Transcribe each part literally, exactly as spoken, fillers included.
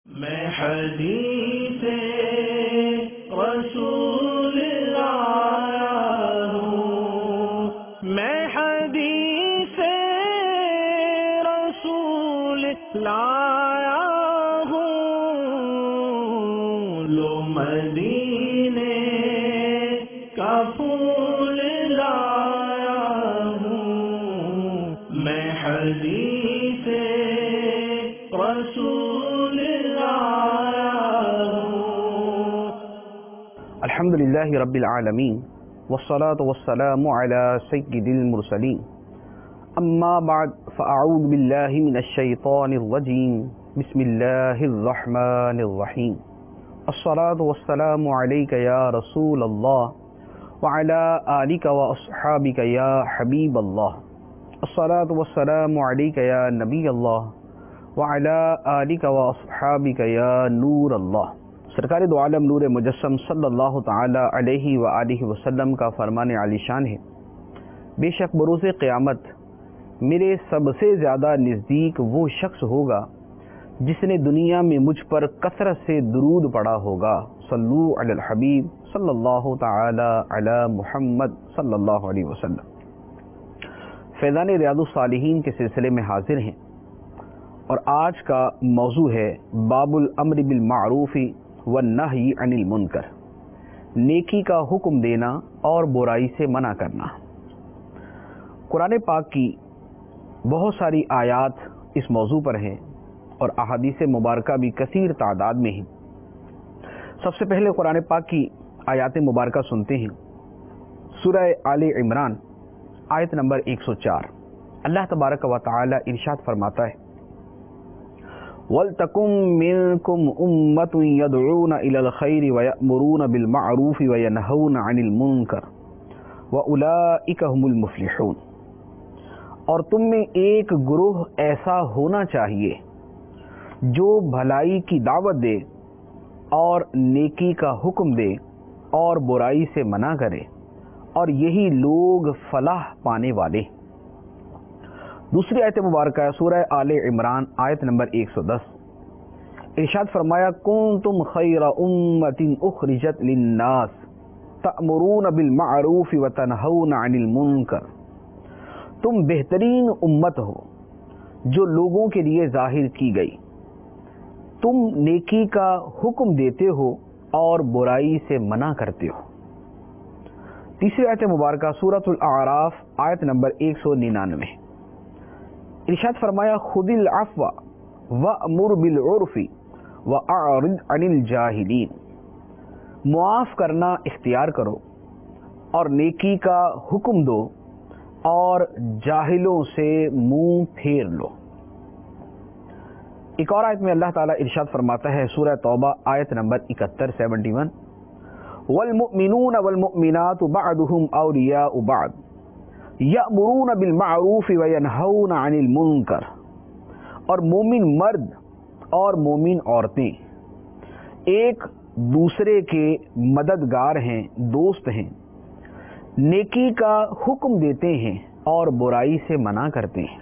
میں حدیث رسول لایا ہوں، میں حدیث رسول لایا ہوں، لو مدینے کا پھول لایا ہوں، میں حدیث رسول الحمد للہ رب العالمین والصلاة والسلام على سید المرسلین، اما بعد فاعوذ باللہ من الشیطان الرجیم، بسم اللہ الرحمن الرحیم، الصلاة والسلام علیک یا رسول اللہ وعلى آلک واصحابک یا حبیب اللہ، الصلاة والسلام علیک یا نبی اللہ وعلى آلک واصحابک یا نور اللہ۔ سرکار دو عالم نور مجسم صلی اللہ تعالی علیہ وآلہ وسلم کا فرمان عالی شان ہے، بے شک بروز قیامت میرے سب سے زیادہ نزدیک وہ شخص ہوگا جس نے دنیا میں مجھ پر کثرت سے درود پڑھا ہوگا۔ صلو علی الحبیب صلی اللہ تعالی علی محمد صلی اللہ علیہ وسلم۔ فیضان ریاض الصالحین کے سلسلے میں حاضر ہیں، اور آج کا موضوع ہے باب الامر بالمعروف والنہی عن المنکر، نیکی کا حکم دینا اور برائی سے منع کرنا۔ قرآن پاک کی بہت ساری آیات اس موضوع پر ہیں اور احادیث مبارکہ بھی کثیر تعداد میں ہیں۔ سب سے پہلے قرآن پاک کی آیات مبارکہ سنتے ہیں۔ سورہ آل عمران آیت نمبر ایک سو چار، اللہ تبارک و تعالی ارشاد فرماتا ہے، وَلْتَكُمْ مِنْكُمْ أُمَّةٌ يَدْعُونَ إِلَى الْخَيْرِ وَيَأْمُرُونَ بِالْمَعْرُوفِ وَيَنْهَوْنَ عَنِ الْمُنْكَرِ وَأُولَئِكَ هُمُ الْمُفْلِحُونَ، اور تم میں ایک گروہ ایسا ہونا چاہیے جو بھلائی کی دعوت دے اور نیکی کا حکم دے اور برائی سے منع کرے، اور یہی لوگ فلاح پانے والے۔ دوسری آیت مبارکہ ہے سورہ آل عمران آیت نمبر ایک سو دس، ارشاد فرمایا، کنتم خیر امت اخرجت للناس تأمرون بالمعروف وتنہون عن المنکر، تم بہترین امت ہو جو لوگوں کے لیے ظاہر کی گئی، تم نیکی کا حکم دیتے ہو اور برائی سے منع کرتے ہو۔ تیسری آیت مبارکہ سورۃ الاعراف آیت نمبر ایک سو ننانوے، ارشاد فرمایا، خذ العفو وأمر بالعرف واعرض عن الجاہلین، معاف کرنا اختیار کرو اور نیکی کا حکم دو اور جاہلوں سے منہ پھیر لو۔ ایک اور آیت میں اللہ تعالیٰ ارشاد فرماتا ہے سورہ توبہ آیت نمبر اکہتر سیونٹی ون، والمؤمنون والمؤمنات بعضهم اولیاء بعض یأمرون بالمعروف وینہون عن المنکر، اور مومن مرد اور مومن عورتیں ایک دوسرے کے مددگار ہیں، دوست ہیں، نیکی کا حکم دیتے ہیں اور برائی سے منع کرتے ہیں۔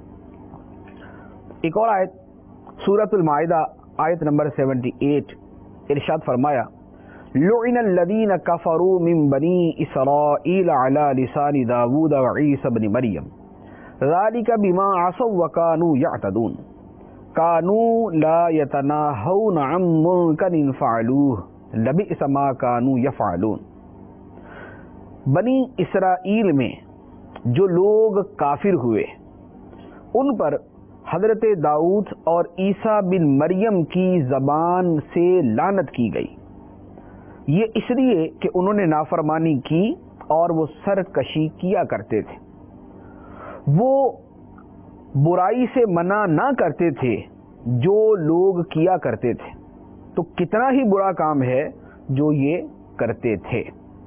ایک اور آیت سورۃ المائدہ آیت نمبر سیونٹی ایٹ، ارشاد فرمایا، لعن الذین کفروا من بنی اسرائیل علی لسان داود وعیسی بن مریم ذلک بما عصوا وکانوا یعتدون کانوا لا یتناہون عن منکر فعلوہ لبئس ما کانوا یفعلون۔ بنی اسرائیل میں جو لوگ کافر ہوئے ان پر حضرت داؤد اور عیسیٰ بن مریم کی زبان سے لعنت کی گئی، یہ اس لیے کہ انہوں نے نافرمانی کی اور وہ سرکشی کیا کرتے تھے، وہ برائی سے منع نہ کرتے تھے جو لوگ کیا کرتے تھے، تو کتنا ہی برا کام ہے جو یہ کرتے تھے۔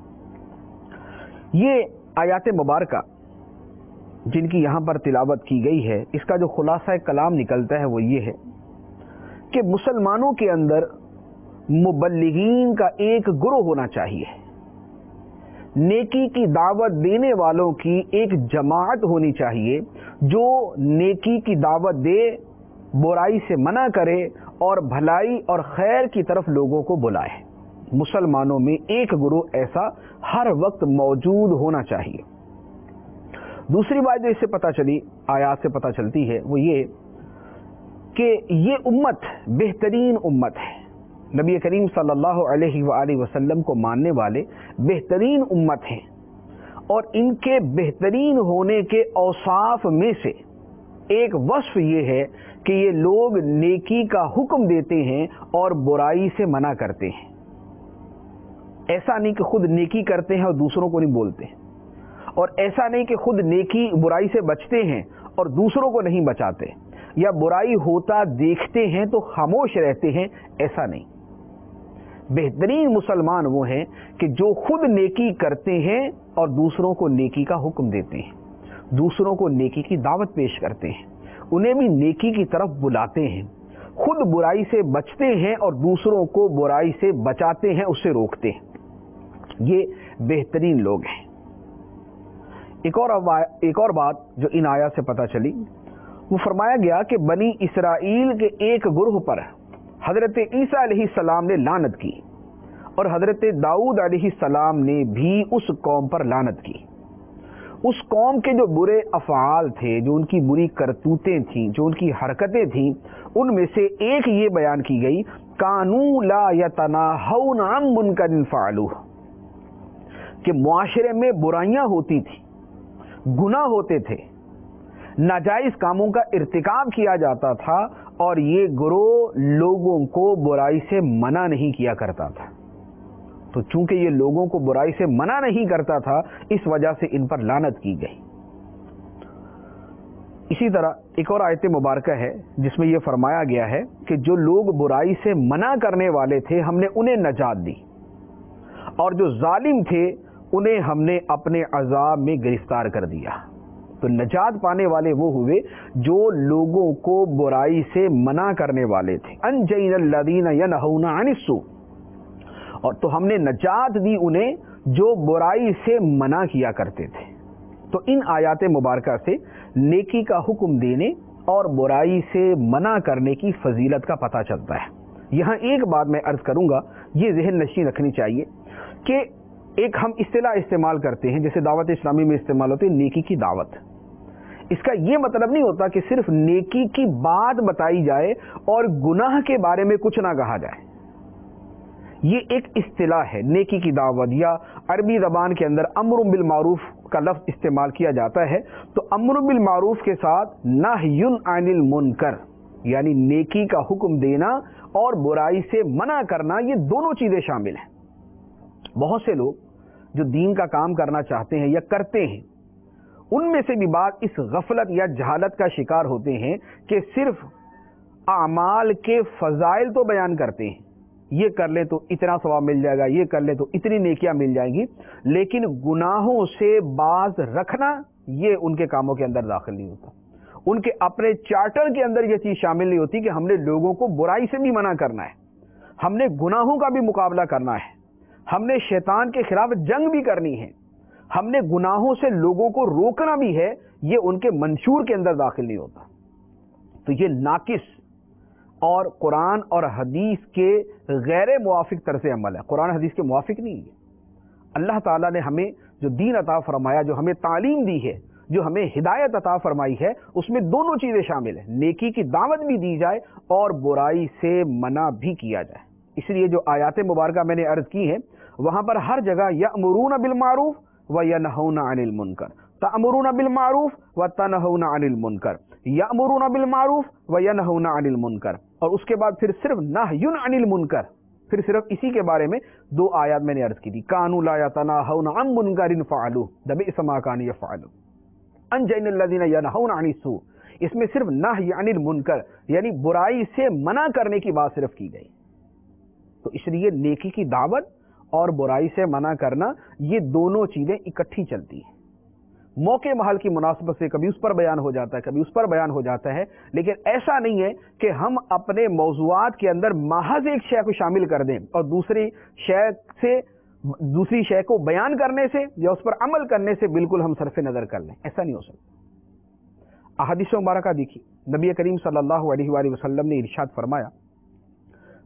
یہ آیات مبارکہ جن کی یہاں پر تلاوت کی گئی ہے، اس کا جو خلاصہ کلام نکلتا ہے وہ یہ ہے کہ مسلمانوں کے اندر مبلغین کا ایک گروہ ہونا چاہیے، نیکی کی دعوت دینے والوں کی ایک جماعت ہونی چاہیے جو نیکی کی دعوت دے، برائی سے منع کرے اور بھلائی اور خیر کی طرف لوگوں کو بلائے۔ مسلمانوں میں ایک گروہ ایسا ہر وقت موجود ہونا چاہیے۔ دوسری بات جو اس سے پتہ چلی، آیات سے پتہ چلتی ہے، وہ یہ کہ یہ امت بہترین امت ہے۔ نبی کریم صلی اللہ علیہ وآلہ وسلم کو ماننے والے بہترین امت ہیں، اور ان کے بہترین ہونے کے اوصاف میں سے ایک وصف یہ ہے کہ یہ لوگ نیکی کا حکم دیتے ہیں اور برائی سے منع کرتے ہیں۔ ایسا نہیں کہ خود نیکی کرتے ہیں اور دوسروں کو نہیں بولتے ہیں، اور ایسا نہیں کہ خود نیکی برائی سے بچتے ہیں اور دوسروں کو نہیں بچاتے، یا برائی ہوتا دیکھتے ہیں تو خاموش رہتے ہیں، ایسا نہیں۔ بہترین مسلمان وہ ہیں کہ جو خود نیکی کرتے ہیں اور دوسروں کو نیکی کا حکم دیتے ہیں، دوسروں کو نیکی کی دعوت پیش کرتے ہیں، انہیں بھی نیکی کی طرف بلاتے ہیں، خود برائی سے بچتے ہیں اور دوسروں کو برائی سے بچاتے ہیں، اس سے روکتے ہیں۔ یہ بہترین لوگ ہیں۔ ایک اور ایک اور بات جو ان آیات سے پتہ چلی، وہ فرمایا گیا کہ بنی اسرائیل کے ایک گروہ پر حضرت عیسیٰ علیہ السلام نے لعنت کی، اور حضرت داؤد علیہ السلام نے بھی اس قوم پر لعنت کی۔ اس قوم کے جو برے افعال تھے، جو ان کی بری کرتوتیں تھیں، جو ان کی حرکتیں تھیں، ان میں سے ایک یہ بیان کی گئی، کانوا لا یتناہون عن منکر فعلوہ، کہ معاشرے میں برائیاں ہوتی تھیں، گناہ ہوتے تھے، ناجائز کاموں کا ارتکاب کیا جاتا تھا، اور یہ گروہ لوگوں کو برائی سے منع نہیں کیا کرتا تھا۔ تو چونکہ یہ لوگوں کو برائی سے منع نہیں کرتا تھا، اس وجہ سے ان پر لعنت کی گئی۔ اسی طرح ایک اور آیت مبارکہ ہے جس میں یہ فرمایا گیا ہے کہ جو لوگ برائی سے منع کرنے والے تھے، ہم نے انہیں نجات دی، اور جو ظالم تھے انہیں ہم نے اپنے عذاب میں گرفتار کر دیا۔ تو نجات پانے والے وہ ہوئے جو لوگوں کو برائی سے منع کرنے والے تھے۔ انجینا الذین ینہون عن السوء، اور تو ہم نے نجات دی انہیں جو برائی سے منع کیا کرتے تھے۔ تو ان آیات مبارکہ سے نیکی کا حکم دینے اور برائی سے منع کرنے کی فضیلت کا پتہ چلتا ہے۔ یہاں ایک بات میں عرض کروں گا، یہ ذہن نشین رکھنی چاہیے کہ ایک ہم اصطلاح استعمال کرتے ہیں، جیسے دعوت اسلامی میں استعمال ہوتی ہے نیکی کی دعوت۔ اس کا یہ مطلب نہیں ہوتا کہ صرف نیکی کی بات بتائی جائے اور گناہ کے بارے میں کچھ نہ کہا جائے۔ یہ ایک اصطلاح ہے نیکی کی دعوت، یا عربی زبان کے اندر امر بالمعروف کا لفظ استعمال کیا جاتا ہے، تو امر بالمعروف کے ساتھ نہی عن المنکر، یعنی نیکی کا حکم دینا اور برائی سے منع کرنا، یہ دونوں چیزیں شامل ہیں۔ بہت سے لوگ جو دین کا کام کرنا چاہتے ہیں یا کرتے ہیں، ان میں سے بھی بعض اس غفلت یا جہالت کا شکار ہوتے ہیں کہ صرف اعمال کے فضائل تو بیان کرتے ہیں، یہ کر لیں تو اتنا ثواب مل جائے گا، یہ کر لیں تو اتنی نیکیاں مل جائیں گی، لیکن گناہوں سے باز رکھنا یہ ان کے کاموں کے اندر داخل نہیں ہوتا۔ ان کے اپنے چارٹر کے اندر یہ چیز شامل نہیں ہوتی کہ ہم نے لوگوں کو برائی سے بھی منع کرنا ہے، ہم نے گناہوں کا بھی مقابلہ کرنا ہے، ہم نے شیطان کے خلاف جنگ بھی کرنی ہے، ہم نے گناہوں سے لوگوں کو روکنا بھی ہے، یہ ان کے منشور کے اندر داخل نہیں ہوتا۔ تو یہ ناقص اور قرآن اور حدیث کے غیر موافق طرز عمل ہے، قرآن حدیث کے موافق نہیں ہے۔ اللہ تعالیٰ نے ہمیں جو دین عطا فرمایا، جو ہمیں تعلیم دی ہے، جو ہمیں ہدایت عطا فرمائی ہے، اس میں دونوں چیزیں شامل ہیں، نیکی کی دعوت بھی دی جائے اور برائی سے منع بھی کیا جائے۔ اس لیے جو آیات مبارکہ میں نے عرض کی ہیں، وہاں پر ہر جگہ یأمرون بالمعروف وینہون عن المنکر، تأمرون بالمعروف وتنہون عن المنکر، یأمرون بالمعروف وینہون عن المنکر، اور اس کے بعد پھر صرف نہی عن المنکر، پھر صرف اسی کے بارے میں دو آیات میں نے عرض کی تھی، کانوا لا یتناہون عن منکر فعلوہ لبئس ما کانوا یفعلون، انجینا الذین ینہون عن السوء، اس میں صرف نہی عن المنکر یعنی برائی سے منع کرنے کی بات صرف کی گئی۔ تو اس لیے نیکی کی دعوت اور برائی سے منع کرنا، یہ دونوں چیزیں اکٹھی چلتی ہیں۔ موقع محل کی مناسبت سے کبھی اس پر بیان ہو جاتا ہے، کبھی اس پر بیان ہو جاتا ہے، لیکن ایسا نہیں ہے کہ ہم اپنے موضوعات کے اندر محض ایک شے کو شامل کر دیں اور دوسری شے سے دوسری شے کو بیان کرنے سے یا اس پر عمل کرنے سے بالکل ہم صرف نظر کر لیں، ایسا نہیں ہو سکتا۔ احادیث مبارکہ دیکھیے، نبی کریم صلی اللہ علیہ وآلہ وسلم نے ارشاد فرمایا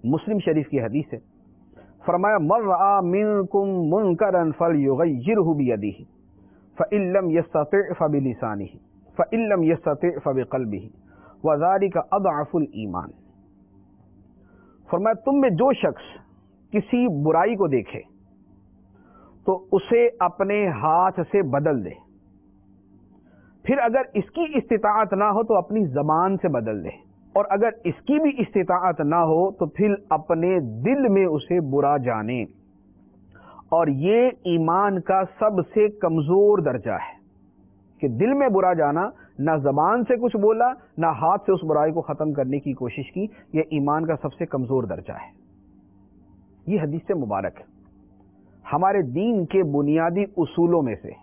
مسلم شریف کی حدیث ہے، فرمایا من رأى منکم منکرا فلیغیرہ بیدہ فإن لم یستطع فبلسانہ فإن لم یستطع فبقلبہ وذلک اضعف الایمان۔ فرمایا تم میں جو شخص کسی برائی کو دیکھے تو اسے اپنے ہاتھ سے بدل دے، پھر اگر اس کی استطاعت نہ ہو تو اپنی زبان سے بدل دے، اور اگر اس کی بھی استطاعت نہ ہو تو پھر اپنے دل میں اسے برا جانے۔ اور یہ ایمان کا سب سے کمزور درجہ ہے کہ دل میں برا جانا، نہ زبان سے کچھ بولا نہ ہاتھ سے اس برائی کو ختم کرنے کی کوشش کی، یہ ایمان کا سب سے کمزور درجہ ہے۔ یہ حدیث مبارک ہے ہمارے دین کے بنیادی اصولوں میں سے،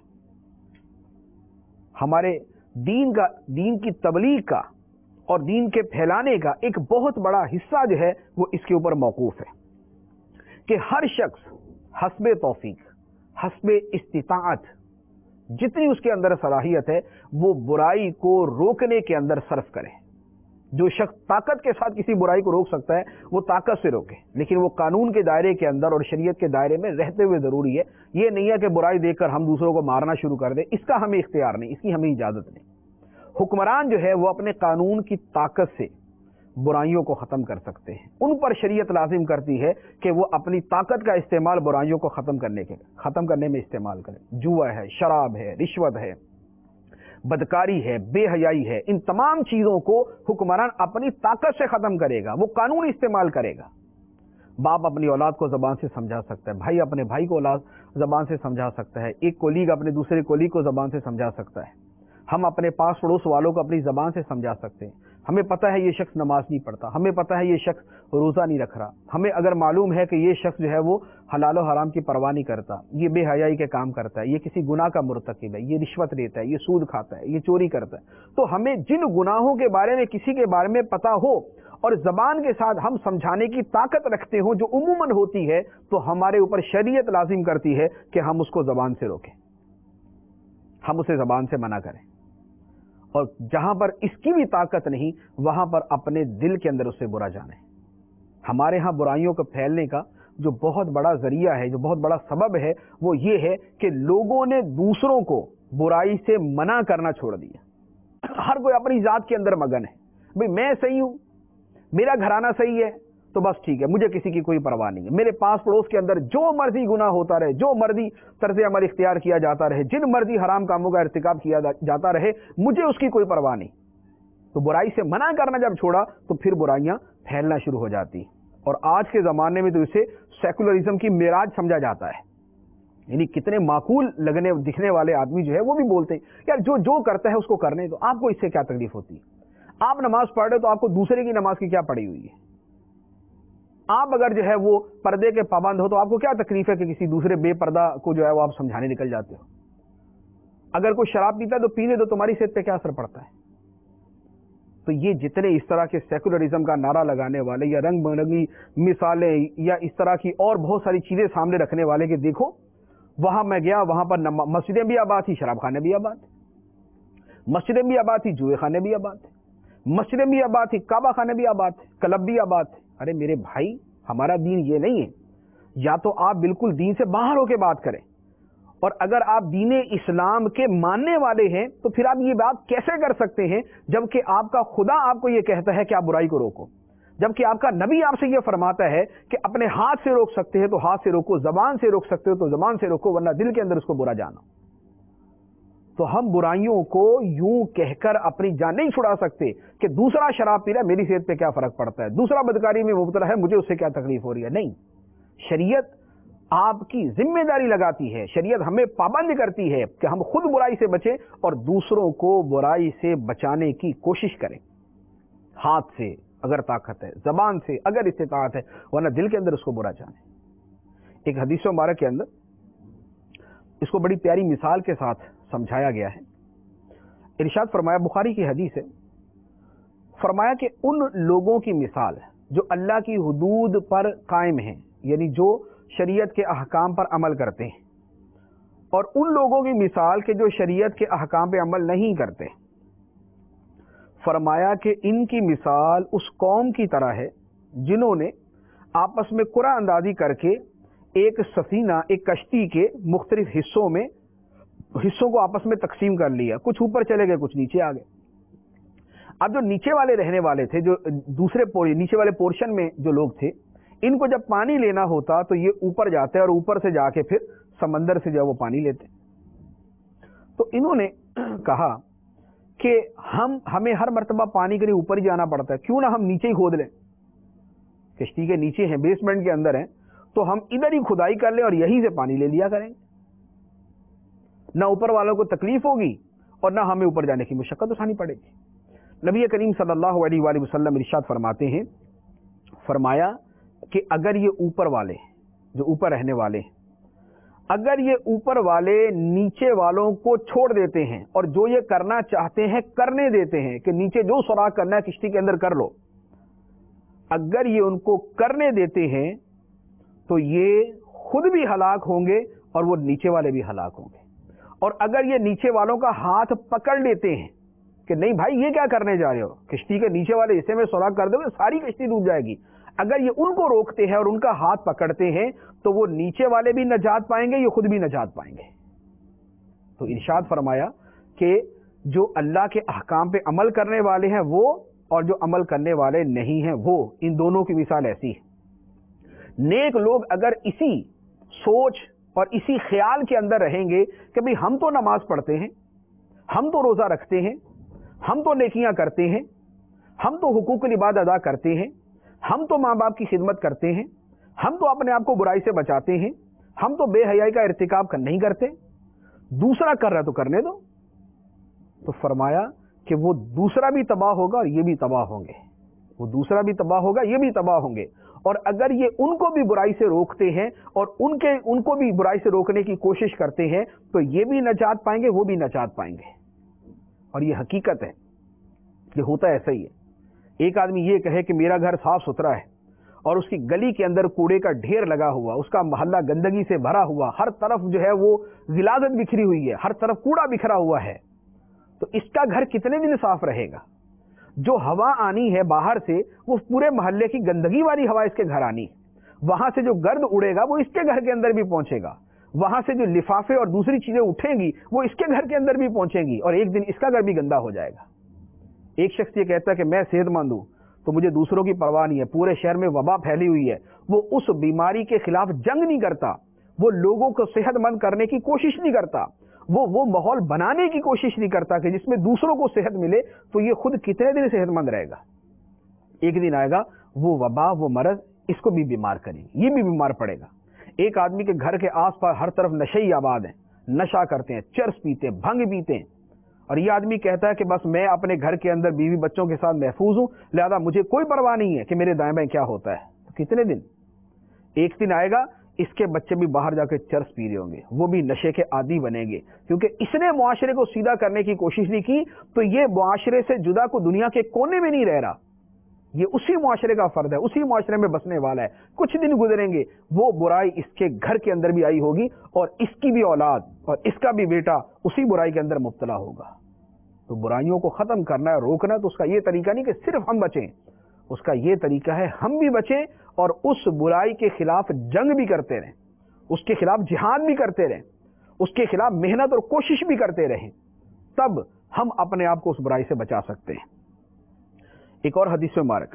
ہمارے دین کا دین کی تبلیغ کا اور دین کے پھیلانے کا ایک بہت بڑا حصہ جو ہے وہ اس کے اوپر موقوف ہے کہ ہر شخص حسب توفیق، حسب استطاعت، جتنی اس کے اندر صلاحیت ہے وہ برائی کو روکنے کے اندر صرف کرے۔ جو شخص طاقت کے ساتھ کسی برائی کو روک سکتا ہے وہ طاقت سے روکے، لیکن وہ قانون کے دائرے کے اندر اور شریعت کے دائرے میں رہتے ہوئے ضروری ہے۔ یہ نہیں ہے کہ برائی دیکھ کر ہم دوسروں کو مارنا شروع کر دیں، اس کا ہمیں اختیار نہیں، اس کی ہمیں اجازت نہیں۔ حکمران جو ہے وہ اپنے قانون کی طاقت سے برائیوں کو ختم کر سکتے ہیں، ان پر شریعت لازم کرتی ہے کہ وہ اپنی طاقت کا استعمال برائیوں کو ختم کرنے کے ختم کرنے میں استعمال کریں۔ جوا ہے، شراب ہے، رشوت ہے، بدکاری ہے، بے حیائی ہے، ان تمام چیزوں کو حکمران اپنی طاقت سے ختم کرے گا، وہ قانون استعمال کرے گا۔ باپ اپنی اولاد کو زبان سے سمجھا سکتا ہے، بھائی اپنے بھائی کو اولاد زبان سے سمجھا سکتا ہے، ایک کولیگ اپنے دوسرے کولیگ کو زبان سے سمجھا سکتا ہے، ہم اپنے پاس پڑوس والوں کو اپنی زبان سے سمجھا سکتے ہیں۔ ہمیں پتہ ہے یہ شخص نماز نہیں پڑھتا، ہمیں پتہ ہے یہ شخص روزہ نہیں رکھ رہا، ہمیں اگر معلوم ہے کہ یہ شخص جو ہے وہ حلال و حرام کی پرواہ نہیں کرتا، یہ بے حیائی کے کام کرتا ہے، یہ کسی گناہ کا مرتکب ہے، یہ رشوت لیتا ہے، یہ سود کھاتا ہے، یہ چوری کرتا ہے، تو ہمیں جن گناہوں کے بارے میں کسی کے بارے میں پتہ ہو اور زبان کے ساتھ ہم سمجھانے کی طاقت رکھتے ہوں جو عموماً ہوتی ہے، تو ہمارے اوپر شریعت لازم کرتی ہے کہ ہم اس کو زبان سے روکیں، ہم اسے زبان سے منع کریں، اور جہاں پر اس کی بھی طاقت نہیں وہاں پر اپنے دل کے اندر اسے برا جانے۔ ہمارے ہاں برائیوں کو پھیلنے کا جو بہت بڑا ذریعہ ہے، جو بہت بڑا سبب ہے، وہ یہ ہے کہ لوگوں نے دوسروں کو برائی سے منع کرنا چھوڑ دیا۔ ہر کوئی اپنی ذات کے اندر مگن ہے، بھئی میں صحیح ہوں، میرا گھرانہ صحیح ہے تو بس ٹھیک ہے، مجھے کسی کی کوئی پرواہ نہیں ہے، میرے پاس پڑوس کے اندر جو مرضی گناہ ہوتا رہے، جو مرضی طرز عمل اختیار کیا جاتا رہے، جن مرضی حرام کاموں کا ارتکاب کیا جاتا رہے، مجھے اس کی کوئی پرواہ نہیں۔ تو برائی سے منع کرنا جب چھوڑا تو پھر برائیاں پھیلنا شروع ہو جاتی، اور آج کے زمانے میں تو اسے سیکولرزم کی معراج سمجھا جاتا ہے۔ یعنی کتنے معقول لگنے دکھنے والے آدمی جو ہے وہ بھی بولتے ہیں یار جو جو کرتا ہے اس کو کرنے دو، آپ کو اس سے کیا تکلیف ہوتی ہے؟ آپ نماز پڑھ رہے تو آپ کو دوسرے کی نماز کی کیا پڑی ہوئی ہے؟ آپ اگر جو ہے وہ پردے کے پابند ہو تو آپ کو کیا تکلیف ہے کہ کسی دوسرے بے پردہ کو جو ہے وہ آپ سمجھانے نکل جاتے ہو؟ اگر کوئی شراب پیتا ہے تو پینے دو، تمہاری صحت پہ کیا اثر پڑتا ہے؟ تو یہ جتنے اس طرح کے سیکولرزم کا نعرہ لگانے والے یا رنگ برنگی مثالیں یا اس طرح کی اور بہت ساری چیزیں سامنے رکھنے والے کہ دیکھو وہاں میں گیا، وہاں پر مسجدیں بھی آباد تھی، شراب خانے بھی آباد تھے، مسجدیں بھی آباد تھی، جوئے خانے بھی آباد تھے، مسجدیں بھی آباد تھی، کعبہ خانے بھی آباد تھے، کلب بھی آباد تھے۔ ارے میرے بھائی، ہمارا دین یہ نہیں ہے، یا تو آپ بالکل دین سے باہر ہو کے بات کریں، اور اگر آپ دین اسلام کے ماننے والے ہیں تو پھر آپ یہ بات کیسے کر سکتے ہیں جبکہ آپ کا خدا آپ کو یہ کہتا ہے کہ آپ برائی کو روکو، جبکہ آپ کا نبی آپ سے یہ فرماتا ہے کہ اپنے ہاتھ سے روک سکتے ہیں تو ہاتھ سے روکو، زبان سے روک سکتے ہو تو زبان سے روکو، ورنہ دل کے اندر اس کو برا جانا۔ تو ہم برائیوں کو یوں کہہ کر اپنی جان نہیں چھڑا سکتے کہ دوسرا شراب پی رہا ہے، میری صحت پہ کیا فرق پڑتا ہے، دوسرا بدکاری میں مبتلا ہے، مجھے اس سے کیا تکلیف ہو رہی ہے۔ نہیں، شریعت آپ کی ذمہ داری لگاتی ہے، شریعت ہمیں پابند کرتی ہے کہ ہم خود برائی سے بچیں اور دوسروں کو برائی سے بچانے کی کوشش کریں، ہاتھ سے اگر طاقت ہے، زبان سے اگر استطاعت ہے، ورنہ دل کے اندر اس کو برا جانے۔ ایک حدیث مبارک کے اندر اس کو بڑی پیاری مثال کے ساتھ سمجھایا گیا ہے۔ ارشاد فرمایا، بخاری کی حدیث ہے، فرمایا کہ ان لوگوں کی مثال جو اللہ کی حدود پر قائم ہیں، یعنی جو شریعت کے احکام پر عمل کرتے ہیں، اور ان لوگوں کی مثال کہ جو شریعت کے احکام پہ عمل نہیں کرتے، فرمایا کہ ان کی مثال اس قوم کی طرح ہے جنہوں نے آپس میں قرعہ اندازی کر کے ایک سفینہ، ایک کشتی کے مختلف حصوں میں حصوں کو آپس میں تقسیم کر لیا، کچھ اوپر چلے گئے کچھ نیچے آ گئے۔ اب جو نیچے والے رہنے والے تھے، جو دوسرے نیچے والے پورشن میں جو لوگ تھے، ان کو جب پانی لینا ہوتا تو یہ اوپر جاتے اور اوپر سے جا کے پھر سمندر سے جو وہ پانی لیتے۔ تو انہوں نے کہا کہ ہم ہمیں ہر مرتبہ پانی کے لیے اوپر ہی جانا پڑتا ہے، کیوں نہ ہم نیچے ہی کھود لیں، کشتی کے نیچے ہیں، بیسمنٹ کے اندر ہیں، تو ہم ادھر ہی کھدائی کر لیں اور یہیں سے پانی لے لیا کریں گے، نہ اوپر والوں کو تکلیف ہوگی اور نہ ہمیں اوپر جانے کی مشقت اٹھانی پڑے گی۔ نبی کریم صلی اللہ علیہ وآلہ وسلم ارشاد فرماتے ہیں، فرمایا کہ اگر یہ اوپر والے جو اوپر رہنے والے ہیں، اگر یہ اوپر والے نیچے والوں کو چھوڑ دیتے ہیں اور جو یہ کرنا چاہتے ہیں کرنے دیتے ہیں کہ نیچے جو سوراخ کرنا ہے کشتی کے اندر کر لو، اگر یہ ان کو کرنے دیتے ہیں تو یہ خود بھی ہلاک ہوں گے اور وہ نیچے والے بھی ہلاک ہوں گے۔ اور اگر یہ نیچے والوں کا ہاتھ پکڑ لیتے ہیں کہ نہیں بھائی یہ کیا کرنے جا رہے ہو، کشتی کے نیچے والے حصے میں سوراخ کر دو گے ساری کشتی ڈوب جائے گی، اگر یہ ان کو روکتے ہیں اور ان کا ہاتھ پکڑتے ہیں تو وہ نیچے والے بھی نجات پائیں گے، یہ خود بھی نجات پائیں گے۔ تو ارشاد فرمایا کہ جو اللہ کے احکام پہ عمل کرنے والے ہیں وہ، اور جو عمل کرنے والے نہیں ہیں وہ، ان دونوں کی مثال ایسی ہے۔ نیک لوگ اگر اسی سوچ اور اسی خیال کے اندر رہیں گے کہ بھئی ہم تو نماز پڑھتے ہیں، ہم تو روزہ رکھتے ہیں، ہم تو نیکیاں کرتے ہیں، ہم تو حقوق العباد ادا کرتے ہیں، ہم تو ماں باپ کی خدمت کرتے ہیں، ہم تو اپنے آپ کو برائی سے بچاتے ہیں، ہم تو بے حیائی کا ارتکاب نہیں کرتے، دوسرا کر رہا تو کرنے دو، تو فرمایا کہ وہ دوسرا بھی تباہ ہوگا اور یہ بھی تباہ ہوں گے، وہ دوسرا بھی تباہ ہوگا یہ بھی تباہ ہوں گے۔ اور اگر یہ ان کو بھی برائی سے روکتے ہیں اور ان کے ان کو بھی برائی سے روکنے کی کوشش کرتے ہیں تو یہ بھی نجات پائیں گے، وہ بھی نجات پائیں گے۔ اور یہ حقیقت ہے، یہ ہوتا ایسا ہی ہے۔ ایک آدمی یہ کہے کہ میرا گھر صاف ستھرا ہے اور اس کی گلی کے اندر کوڑے کا ڈھیر لگا ہوا، اس کا محلہ گندگی سے بھرا ہوا، ہر طرف جو ہے وہ غلاظت بکھری ہوئی ہے، ہر طرف کوڑا بکھرا ہوا ہے، تو اس کا گھر کتنے دن صاف رہے گا؟ جو ہوا آنی ہے باہر سے وہ پورے محلے کی گندگی والی ہوا اس کے گھر آنی ہے، وہاں سے جو گرد اڑے گا وہ اس کے گھر کے اندر بھی پہنچے گا، وہاں سے جو لفافے اور دوسری چیزیں اٹھیں گی وہ اس کے گھر کے اندر بھی پہنچیں گی، اور ایک دن اس کا گھر بھی گندا ہو جائے گا۔ ایک شخص یہ کہتا ہے کہ میں صحت مند ہوں تو مجھے دوسروں کی پرواہ نہیں ہے، پورے شہر میں وبا پھیلی ہوئی ہے، وہ اس بیماری کے خلاف جنگ نہیں کرتا، وہ لوگوں کو صحت مند کرنے کی کوشش نہیں کرتا، وہ وہ ماحول بنانے کی کوشش نہیں کرتا کہ جس میں دوسروں کو صحت ملے، تو یہ خود کتنے دن صحت مند رہے گا؟ ایک دن آئے گا وہ وبا، وہ مرض اس کو بھی بیمار کرے گی، یہ بھی بیمار پڑے گا۔ ایک آدمی کے گھر کے آس پاس ہر طرف نشے آباد ہیں، نشہ کرتے ہیں، چرس پیتے ہیں، بھنگ پیتے ہیں، اور یہ آدمی کہتا ہے کہ بس میں اپنے گھر کے اندر بیوی بچوں کے ساتھ محفوظ ہوں، لہذا مجھے کوئی پرواہ نہیں ہے کہ میرے دائیں بائیں کیا ہوتا ہے۔ کتنے دن؟ ایک دن آئے گا اس کے بچے بھی باہر جا کے چرس پی رہے ہوں گے، وہ بھی نشے کے عادی بنیں گے، کیونکہ اس نے معاشرے کو سیدھا کرنے کی کوشش نہیں کی، تو یہ معاشرے سے جدا کو دنیا کے کونے میں نہیں رہ رہا، یہ اسی معاشرے کا فرد ہے، اسی معاشرے میں بسنے والا ہے۔ کچھ دن گزریں گے وہ برائی اس کے گھر کے اندر بھی آئی ہوگی اور اس کی بھی اولاد اور اس کا بھی بیٹا اسی برائی کے اندر مبتلا ہوگا۔ تو برائیوں کو ختم کرنا ہے، روکنا ہے، تو اس کا یہ طریقہ نہیں کہ صرف ہم بچیں، اس کا یہ طریقہ ہے ہم بھی بچیں اور اس برائی کے خلاف جنگ بھی کرتے رہیں، اس کے خلاف جہاد بھی کرتے رہیں، اس کے خلاف محنت اور کوشش بھی کرتے رہیں، تب ہم اپنے آپ کو اس برائی سے بچا سکتے ہیں۔ ایک اور حدیث مبارک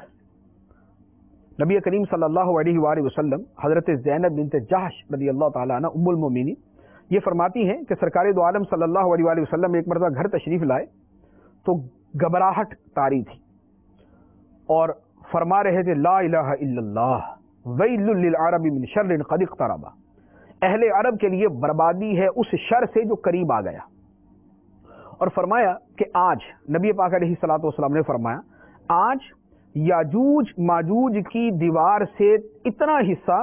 نبی کریم صلی اللہ علیہ وآلہ وسلم حضرت زینب بنت جحش رضی اللہ تعالیٰ عنہ ام المومنین یہ فرماتی ہیں کہ سرکار دو عالم صلی اللہ علیہ وآلہ وسلم ایک مرتبہ گھر تشریف لائے تو گھبراہٹ طاری تھی اور فرما رہے تھے لا الہ الا اللہ ویل للعرب من شر قد اقترب، اہل عرب کے لیے بربادی ہے اس شر سے جو قریب آ گیا، اور فرمایا کہ آج نبی پاک علیہ الصلوۃ والسلام نے فرمایا آج یاجوج ماجوج کی دیوار سے اتنا حصہ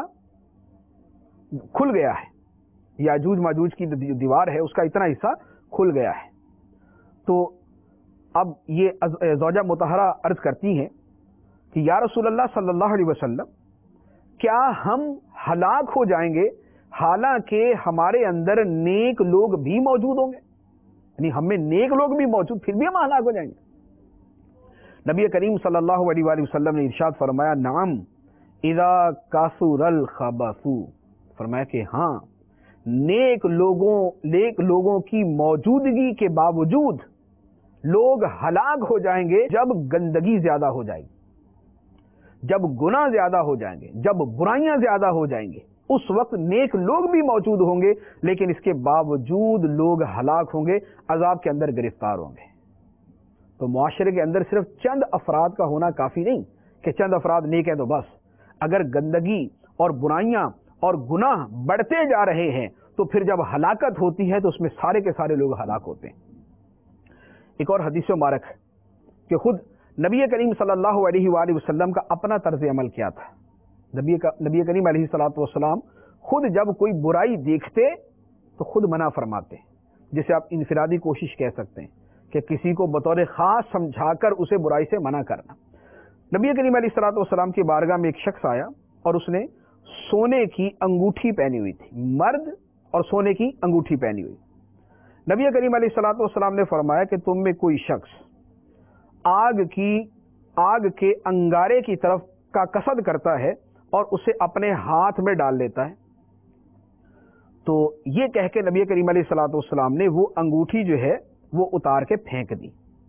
کھل گیا ہے، یاجوج ماجوج کی دیوار ہے اس کا اتنا حصہ کھل گیا ہے۔ تو اب یہ زوجہ مطہرہ عرض کرتی ہیں کہ یا رسول اللہ صلی اللہ علیہ وسلم کیا ہم ہلاک ہو جائیں گے حالانکہ ہمارے اندر نیک لوگ بھی موجود ہوں گے؟ یعنی ہم میں نیک لوگ بھی موجود پھر بھی ہم ہلاک ہو جائیں گے؟ نبی کریم صلی اللہ علیہ وآلہ وسلم نے ارشاد فرمایا نعم اذا کثر الخبث، فرمایا کہ ہاں نیک لوگوں نیک لوگوں کی موجودگی کے باوجود لوگ ہلاک ہو جائیں گے جب گندگی زیادہ ہو جائے گی، جب گناہ زیادہ ہو جائیں گے، جب برائیاں زیادہ ہو جائیں گے، اس وقت نیک لوگ بھی موجود ہوں گے لیکن اس کے باوجود لوگ ہلاک ہوں گے، عذاب کے اندر گرفتار ہوں گے۔ تو معاشرے کے اندر صرف چند افراد کا ہونا کافی نہیں کہ چند افراد نیک ہیں تو بس، اگر گندگی اور برائیاں اور گناہ بڑھتے جا رہے ہیں تو پھر جب ہلاکت ہوتی ہے تو اس میں سارے کے سارے لوگ ہلاک ہوتے ہیں۔ ایک اور حدیث مبارک کہ خود نبی کریم صلی اللہ علیہ وآلہ وسلم کا اپنا طرز عمل کیا تھا۔ نبی کا نبی کریم علیہ الصلوۃ والسلام خود جب کوئی برائی دیکھتے تو خود منع فرماتے، جسے آپ انفرادی کوشش کہہ سکتے ہیں کہ کسی کو بطور خاص سمجھا کر اسے برائی سے منع کرنا۔ نبی کریم علیہ الصلوۃ والسلام کی بارگاہ میں ایک شخص آیا اور اس نے سونے کی انگوٹھی پہنی ہوئی تھی، مرد اور سونے کی انگوٹھی پہنی ہوئی۔ نبی کریم علیہ الصلوۃ والسلام نے فرمایا کہ تم میں کوئی شخص آگ کی آگ کے انگارے کی طرف کا قصد کرتا ہے اور اسے اپنے ہاتھ میں ڈال لیتا ہے، تو یہ کہہ کے نبی کریم علیہ الصلوۃ والسلام نے وہ انگوٹھی جو ہے وہ اتار کے پھینک دی۔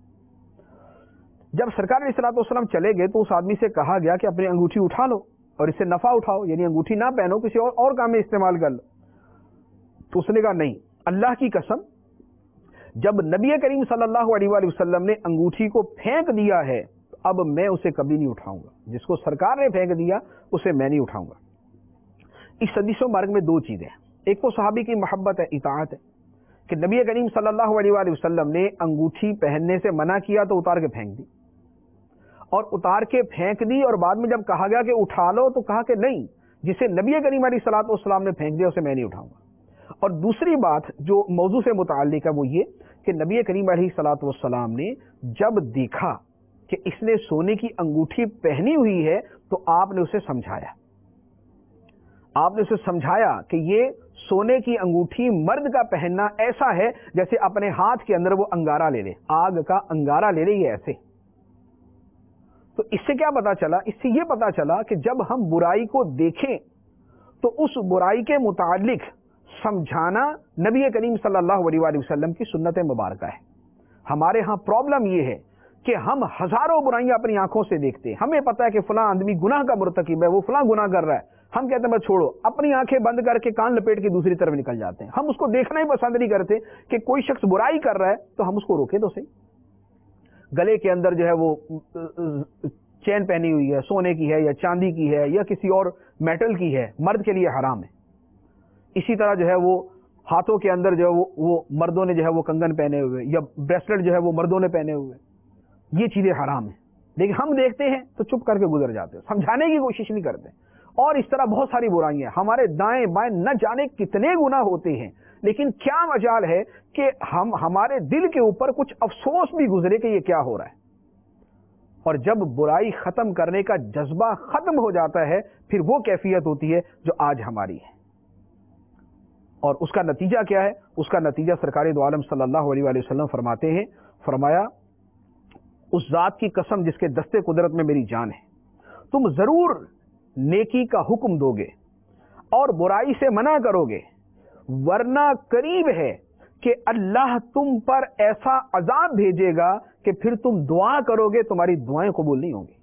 جب سرکار علیہ الصلوۃ والسلام چلے گئے تو اس آدمی سے کہا گیا کہ اپنی انگوٹھی اٹھا لو اور اس سے نفع اٹھاؤ، یعنی انگوٹھی نہ پہنو، کسی اور اور کام میں استعمال کر لو۔ تو اس نے کہا نہیں، اللہ کی قسم جب نبی کریم صلی اللہ علیہ وآلہ وسلم نے انگوٹھی کو پھینک دیا ہے اب میں اسے کبھی نہیں اٹھاؤں گا، جس کو سرکار نے پھینک دیا اسے میں نہیں اٹھاؤں گا۔ اس حدیث مبارک میں دو چیزیں ہیں، ایک تو صحابی کی محبت ہے، اطاعت ہے کہ نبی کریم صلی اللہ علیہ وآلہ وسلم نے انگوٹھی پہننے سے منع کیا تو اتار کے پھینک دی، اور اتار کے پھینک دی اور بعد میں جب کہا گیا کہ اٹھا لو تو کہا کہ نہیں، جسے نبی کریم علیہ الصلوۃ والسلام نے پھینک دیا اسے میں نہیں اٹھاؤں گا۔ اور دوسری بات جو موضوع سے متعلق ہے وہ یہ کہ نبی کریم علیہ الصلوۃ والسلام نے جب دیکھا کہ اس نے سونے کی انگوٹھی پہنی ہوئی ہے تو آپ نے اسے سمجھایا آپ نے اسے سمجھایا کہ یہ سونے کی انگوٹھی مرد کا پہننا ایسا ہے جیسے اپنے ہاتھ کے اندر وہ انگارہ لے لے، آگ کا انگارہ لے لے، یہ ایسے۔ تو اس سے کیا پتا چلا؟ اس سے یہ پتا چلا کہ جب ہم برائی کو دیکھیں تو اس برائی کے متعلق سمجھانا نبی کریم صلی اللہ علیہ وآلہ وسلم کی سنت مبارکہ ہے۔ ہمارے ہاں پرابلم یہ ہے کہ ہم ہزاروں برائیاں اپنی آنکھوں سے دیکھتے ہیں، ہمیں پتا ہے کہ فلاں آدمی گناہ کا مرتکب ہے، وہ فلاں گناہ کر رہا ہے، ہم کہتے ہیں بس چھوڑو، اپنی آنکھیں بند کر کے کان لپیٹ کے دوسری طرف نکل جاتے ہیں۔ ہم اس کو دیکھنا ہی پسند نہیں کرتے کہ کوئی شخص برائی کر رہا ہے تو ہم اس کو روکے تو صحیح۔ گلے کے اندر جو ہے وہ چین پہنی ہوئی ہے، سونے کی ہے یا چاندی کی ہے یا کسی اور میٹل کی ہے، مرد کے لیے حرام ہے۔ اسی طرح جو ہے وہ ہاتھوں کے اندر جو ہے وہ وہ مردوں نے جو ہے وہ کنگن پہنے ہوئے یا بریسلٹ جو ہے وہ مردوں نے پہنے ہوئے، یہ چیزیں حرام ہیں، لیکن ہم دیکھتے ہیں تو چپ کر کے گزر جاتے ہیں، سمجھانے کی کوشش نہیں کرتے۔ اور اس طرح بہت ساری برائیاں ہمارے دائیں بائیں نہ جانے کتنے گناہ ہوتے ہیں، لیکن کیا مجال ہے کہ ہم ہمارے دل کے اوپر کچھ افسوس بھی گزرے کہ یہ کیا ہو رہا ہے۔ اور جب برائی ختم کرنے کا جذبہ ختم ہو جاتا ہے پھر وہ کیفیت ہوتی ہے جو آج ہماری ہے۔ اور اس کا نتیجہ کیا ہے؟ اس کا نتیجہ سرکار دو عالم صلی اللہ علیہ وآلہ وسلم فرماتے ہیں، فرمایا اس ذات کی قسم جس کے دستے قدرت میں میری جان ہے، تم ضرور نیکی کا حکم دو گے اور برائی سے منع کرو گے، ورنہ قریب ہے کہ اللہ تم پر ایسا عذاب بھیجے گا کہ پھر تم دعا کرو گے تمہاری دعائیں قبول نہیں ہوں گی۔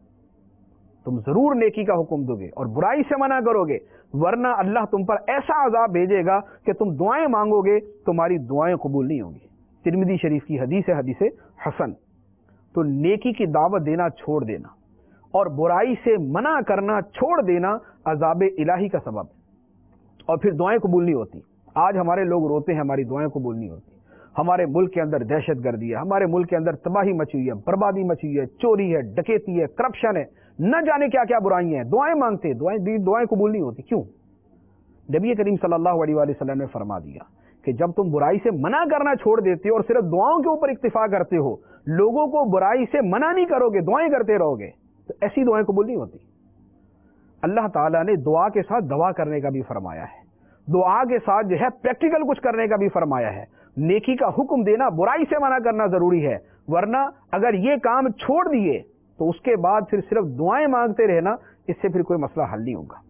تم ضرور نیکی کا حکم دو گے اور برائی سے منع کرو گے، ورنہ اللہ تم پر ایسا عذاب بھیجے گا کہ تم دعائیں مانگو گے تمہاری دعائیں قبول نہیں ہوں گی۔ ترمذی شریف کی حدیث ہے، حدیث حسن۔ تو نیکی کی دعوت دینا چھوڑ دینا اور برائی سے منع کرنا چھوڑ دینا عذاب الہی کا سبب ہے، اور پھر دعائیں قبول نہیں ہوتی۔ آج ہمارے لوگ روتے ہیں ہماری دعائیں قبول نہیں ہوتی۔ ہمارے ملک کے اندر دہشت گردی ہے، ہمارے ملک کے اندر تباہی مچی ہوئی ہے، بربادی مچی ہوئی ہے، چوری ہے، ڈکیتی ہے، کرپشن ہے، نہ جانے کیا کیا برائیاں ہیں، دعائیں مانگتے دعائیں دعائیں قبول نہیں ہوتی۔ کیوں؟ نبی کریم صلی اللہ علیہ وآلہ وسلم نے فرما دیا کہ جب تم برائی سے منع کرنا چھوڑ دیتے ہو اور صرف دعاؤں کے اوپر اکتفا کرتے ہو، لوگوں کو برائی سے منع نہیں کرو گے، دعائیں کرتے رہو گے، تو ایسی دعائیں قبول نہیں ہوتی۔ اللہ تعالیٰ نے دعا کے ساتھ دوا کرنے کا بھی فرمایا ہے، دعا کے ساتھ جو ہے پریکٹیکل کچھ کرنے کا بھی فرمایا ہے۔ نیکی کا حکم دینا، برائی سے منع کرنا ضروری ہے، ورنہ اگر یہ کام چھوڑ دیے تو اس کے بعد پھر صرف دعائیں مانگتے رہنا، اس سے پھر کوئی مسئلہ حل نہیں ہوگا۔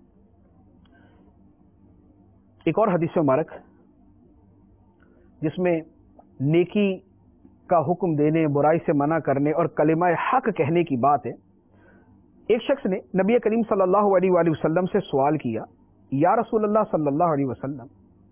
ایک اور حدیث مبارک جس میں نیکی کا حکم دینے، برائی سے منع کرنے اور کلمہ حق کہنے کی بات ہے۔ ایک شخص نے نبی کریم صلی اللہ علیہ وآلہ وسلم سے سوال کیا، یا رسول اللہ صلی اللہ علیہ وسلم،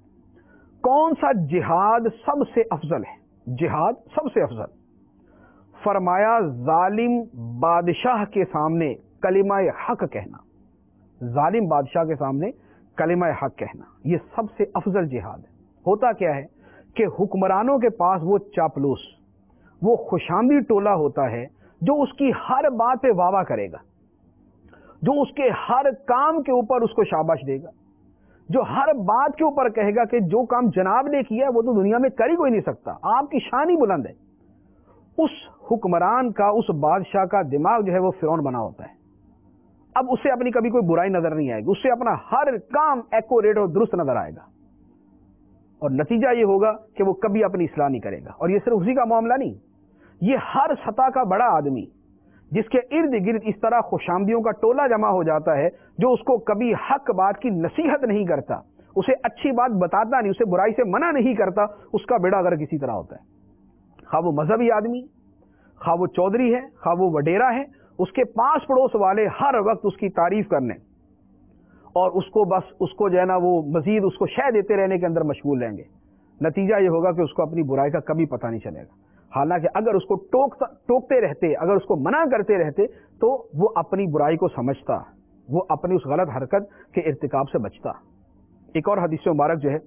کون سا جہاد سب سے افضل ہے؟ جہاد سب سے افضل؟ فرمایا ظالم بادشاہ کے سامنے کلمہ حق کہنا، ظالم بادشاہ کے سامنے کلمہ حق کہنا، یہ سب سے افضل جہاد ہے۔ ہوتا کیا ہے کہ حکمرانوں کے پاس وہ چاپلوس، وہ خوشامدی ٹولہ ہوتا ہے جو اس کی ہر بات پہ واہ واہ کرے گا، جو اس کے ہر کام کے اوپر اس کو شاباش دے گا، جو ہر بات کے اوپر کہے گا کہ جو کام جناب نے کیا ہے وہ تو دنیا میں کر ہی کوئی نہیں سکتا، آپ کی شان ہی بلند ہے۔ اس حکمران کا، اس بادشاہ کا دماغ جو ہے وہ فرعون بنا ہوتا ہے۔ اب اسے اپنی کبھی کوئی برائی نظر نہیں آئے گی، اسے اپنا ہر کام ایکوریٹ اور درست نظر آئے گا، اور نتیجہ یہ ہوگا کہ وہ کبھی اپنی اصلاح نہیں کرے گا۔ اور یہ صرف اسی کا معاملہ نہیں، یہ ہر سطح کا بڑا آدمی جس کے ارد گرد اس طرح خوشامدیوں کا ٹولہ جمع ہو جاتا ہے، جو اس کو کبھی حق بات کی نصیحت نہیں کرتا، اسے اچھی بات بتاتا نہیں، اسے برائی سے منع نہیں کرتا، اس کا بیڑا غرق اسی طرح ہوتا ہے۔ خواہ وہ مذہبی آدمی، خواہ وہ چودھری ہے، خواہ وہ وڈیرا ہے، اس کے پاس پڑوس والے ہر وقت اس کی تعریف کرنے اور اس کو بس اس کو جو ہے نا وہ مزید اس کو شے دیتے رہنے کے اندر مشغول رہیں گے۔ نتیجہ یہ ہوگا کہ اس کو اپنی برائی کا کبھی پتہ نہیں چلے گا، حالانکہ اگر اس کو ٹوکتا ٹوکتے رہتے، اگر اس کو منع کرتے رہتے تو وہ اپنی برائی کو سمجھتا، وہ اپنی اس غلط حرکت کے ارتکاب سے بچتا۔ ایک اور حدیث مبارک جو ہے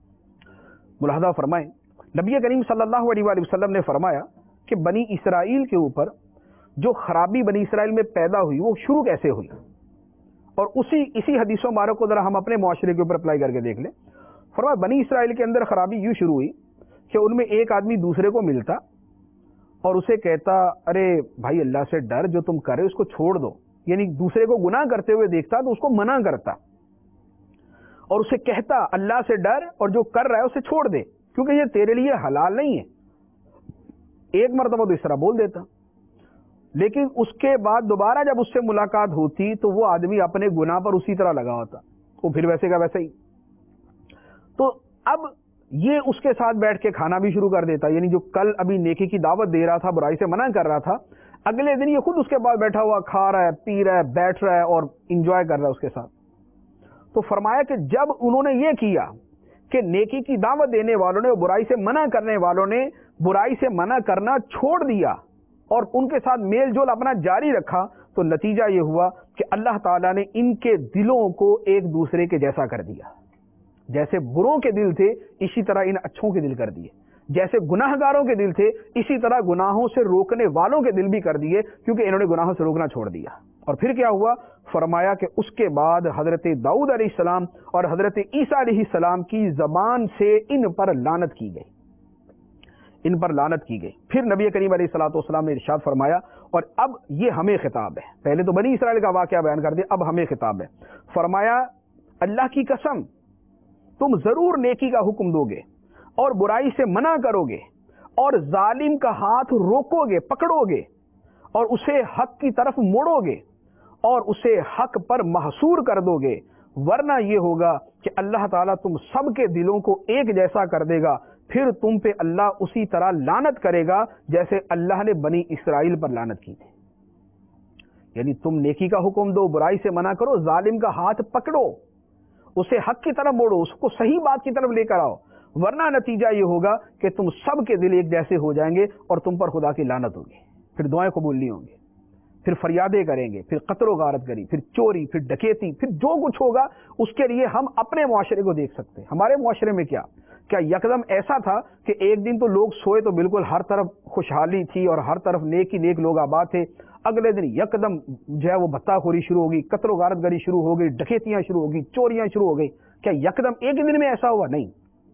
ملاحظہ فرمائیں، نبی کریم صلی اللہ علیہ وآلہ وسلم نے فرمایا کہ بنی اسرائیل کے اوپر جو خرابی بنی اسرائیل میں پیدا ہوئی وہ شروع کیسے ہوئی، اور اسی اسی حدیث مبارک کو ذرا ہم اپنے معاشرے کے اوپر اپلائی کر کے دیکھ لیں۔ فرمایا بنی اسرائیل کے اندر خرابی یوں شروع ہوئی کہ ان میں ایک آدمی دوسرے کو ملتا اور اسے کہتا، ارے بھائی اللہ سے ڈر، جو تم کر رہے اس کو چھوڑ دو، یعنی دوسرے کو گناہ کرتے ہوئے دیکھتا تو اس کو منع کرتا اور اسے کہتا اللہ سے ڈر اور جو کر رہا ہے اسے چھوڑ دے کیونکہ یہ تیرے لیے حلال نہیں ہے۔ ایک مرتبہ تو اس طرح بول دیتا، لیکن اس کے بعد دوبارہ جب اس سے ملاقات ہوتی تو وہ آدمی اپنے گناہ پر اسی طرح لگا ہوتا، وہ پھر ویسے کا ویسے ہی۔ تو اب یہ اس کے ساتھ بیٹھ کے کھانا بھی شروع کر دیتا، یعنی جو کل ابھی نیکی کی دعوت دے رہا تھا، برائی سے منع کر رہا تھا، اگلے دن یہ خود اس کے پاس بیٹھا ہوا کھا رہا ہے، پی رہا ہے، بیٹھ رہا ہے اور انجوائے کر رہا ہے اس کے ساتھ۔ تو فرمایا کہ جب انہوں نے یہ کیا کہ نیکی کی دعوت دینے والوں نے، برائی سے منع کرنے والوں نے برائی سے منع کرنا چھوڑ دیا اور ان کے ساتھ میل جول اپنا جاری رکھا، تو نتیجہ یہ ہوا کہ اللہ تعالیٰ نے ان کے دلوں کو ایک دوسرے کے جیسا کر دیا۔ جیسے بروں کے دل تھے اسی طرح ان اچھوں کے دل کر دیے، جیسے گناہ گاروں کے دل تھے اسی طرح گناہوں سے روکنے والوں کے دل بھی کر دیے، کیونکہ انہوں نے گناہوں سے روکنا چھوڑ دیا۔ اور پھر کیا ہوا؟ فرمایا کہ اس کے بعد حضرت داؤد علیہ السلام اور حضرت عیسیٰ علیہ السلام کی زبان سے ان پر لعنت کی گئی، ان پر لعنت کی گئی۔ پھر نبی کریم علیہ الصلوۃ والسلام نے ارشاد فرمایا، اور اب یہ ہمیں خطاب ہے، پہلے تو بنی اسرائیل کا واقعہ بیان کر دیا، اب ہمیں خطاب ہے۔ فرمایا اللہ کی قسم تم ضرور نیکی کا حکم دو گے اور برائی سے منع کرو گے اور ظالم کا ہاتھ روکو گے، پکڑو گے اور اسے حق کی طرف موڑو گے اور اسے حق پر محصور کر دو گے، ورنہ یہ ہوگا کہ اللہ تعالیٰ تم سب کے دلوں کو ایک جیسا کر دے گا، پھر تم پہ اللہ اسی طرح لعنت کرے گا جیسے اللہ نے بنی اسرائیل پر لعنت کی تھی۔ یعنی تم نیکی کا حکم دو، برائی سے منع کرو، ظالم کا ہاتھ پکڑو، اسے حق کی طرف موڑو، اس کو صحیح بات کی طرف لے کر آؤ، ورنہ نتیجہ یہ ہوگا کہ تم سب کے دل ایک جیسے ہو جائیں گے اور تم پر خدا کی لعنت ہوگی، پھر دعائیں قبول نہیں ہوں گی، پھر فریادیں کریں گے، پھر قتل و غارت گری، پھر چوری، پھر ڈکیتی، پھر جو کچھ ہوگا اس کے لیے ہم اپنے معاشرے کو دیکھ سکتے ہیں۔ ہمارے معاشرے میں کیا کیا یکدم ایسا تھا کہ ایک دن تو لوگ سوئے تو بالکل ہر طرف خوشحالی تھی اور ہر طرف نیک ہی نیک لوگ آباد تھے، اگلے دن یکدم جو ہے وہ بھتہ خوری شروع ہوگی، قتل و غارت گری شروع ہو گئی، ڈکیتیاں شروع ہو گئی، چوریاں شروع ہو گئی۔ کیا یکدم ایک دن میں ایسا ہوا؟ نہیں،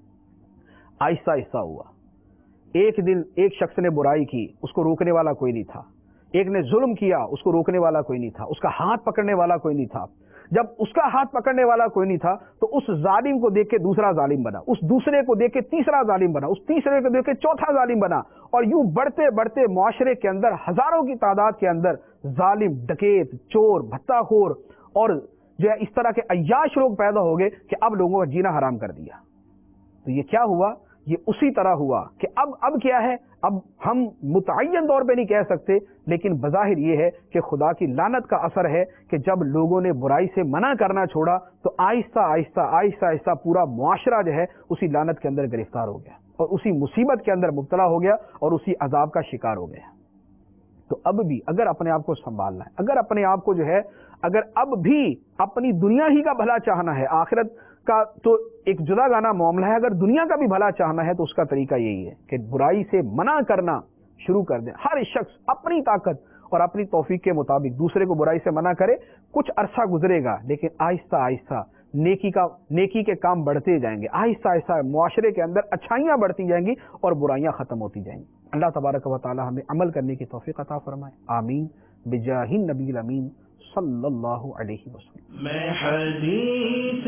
آہستہ آہستہ ہوا۔ ایک دن ایک شخص نے برائی کی، اس کو روکنے والا کوئی نہیں تھا، ایک نے ظلم کیا، اس کو روکنے والا کوئی نہیں تھا، اس کا ہاتھ پکڑنے والا کوئی نہیں تھا، جب اس کا ہاتھ پکڑنے والا کوئی نہیں تھا تو اس ظالم کو دیکھ کے دوسرا ظالم بنا، اس دوسرے کو دیکھ کے تیسرا ظالم بنا، اس تیسرے کو دیکھ کے چوتھا ظالم بنا، اور یوں بڑھتے بڑھتے معاشرے کے اندر ہزاروں کی تعداد کے اندر ظالم، ڈکیت، چور، بھتہ خور اور جو ہے اس طرح کے عیاش لوگ پیدا ہو گئے کہ اب لوگوں کا جینا حرام کر دیا۔ تو یہ کیا ہوا؟ یہ اسی طرح ہوا کہ اب اب کیا ہے، اب ہم متعین طور پہ نہیں کہہ سکتے، لیکن بظاہر یہ ہے کہ خدا کی لعنت کا اثر ہے کہ جب لوگوں نے برائی سے منع کرنا چھوڑا تو آہستہ آہستہ آہستہ آہستہ پورا معاشرہ جو ہے اسی لعنت کے اندر گرفتار ہو گیا اور اسی مصیبت کے اندر مبتلا ہو گیا اور اسی عذاب کا شکار ہو گیا۔ تو اب بھی اگر اپنے آپ کو سنبھالنا ہے، اگر اپنے آپ کو جو ہے اگر اب بھی اپنی دنیا ہی کا بھلا چاہنا ہے، آخرت کا تو ایک جدا گانا معاملہ ہے، اگر دنیا کا بھی بھلا چاہنا ہے تو اس کا طریقہ یہی ہے کہ برائی سے منع کرنا شروع کر دیں۔ ہر شخص اپنی طاقت اور اپنی توفیق کے مطابق دوسرے کو برائی سے منع کرے، کچھ عرصہ گزرے گا لیکن آہستہ آہستہ نیکی کا نیکی کے کام بڑھتے جائیں گے، آہستہ آہستہ معاشرے کے اندر اچھائیاں بڑھتی جائیں گی اور برائیاں ختم ہوتی جائیں گی۔ اللہ تبارک و تعالی ہمیں عمل کرنے کی توفیق عطا فرمائے، آمین، بجاہ النبی الامین صلی اللہ علیہ وسلم۔ میں حدیث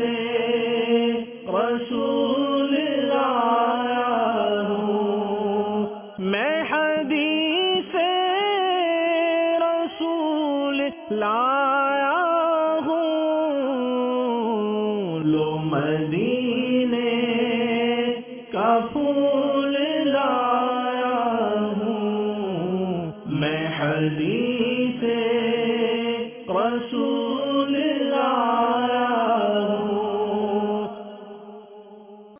رسول لایا ہوں، میں حدیث رسول لایا ہوں، لو مدینے کا پھول لایا ہوں، میں حدیث رسول